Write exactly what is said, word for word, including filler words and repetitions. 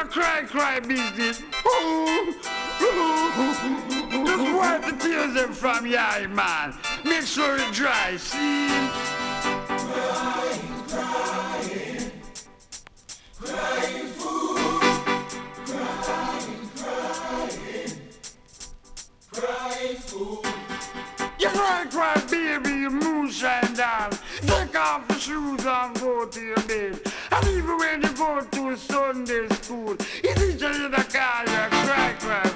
cry, cry business. Ooh, ooh. Just wipe the tears them from your eye, man. Make sure it dry, see? Crying, crying, crying fool. Crying, crying, crying fool. You cry, cry, baby, your moonshine down. Take off the shoes and go to your bed. And even when you go to Sunday school, you teach you in the car, you cry, cry.